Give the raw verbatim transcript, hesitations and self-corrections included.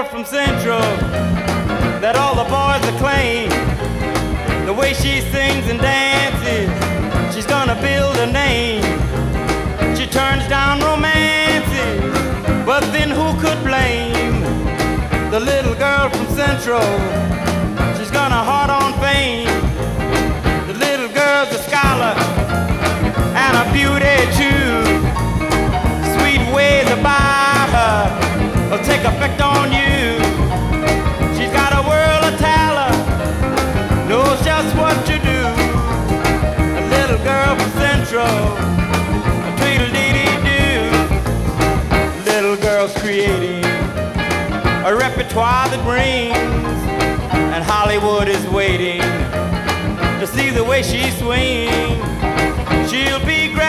girl from Central that all the boys acclaim. The way she sings and dances, she's gonna build a name. She turns down romances, but then who could blame the little girl from Central? She's got a heart on fame. The little girl's a scholar and a beauty too. Sweet ways about her will take effect on you. She's got a world of talent, knows just what to do. A little girl from Central, a tweedle-dee-dee-doo. Little girl's creating a repertoire that rings, and Hollywood is waiting to see the way she swings. She'll be great.